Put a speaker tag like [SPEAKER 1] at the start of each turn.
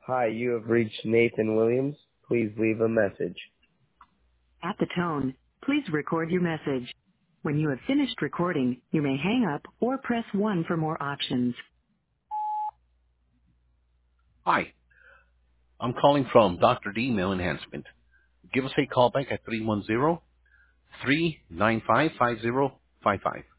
[SPEAKER 1] Hi, you have reached Nathan Williams. Please leave a message.
[SPEAKER 2] At the tone, please record your message. When you have finished recording, you may hang up or press 1 for more options.
[SPEAKER 3] Hi, I'm calling from Dr. D Mail Enhancement. Give us a call back at 310-395-5055.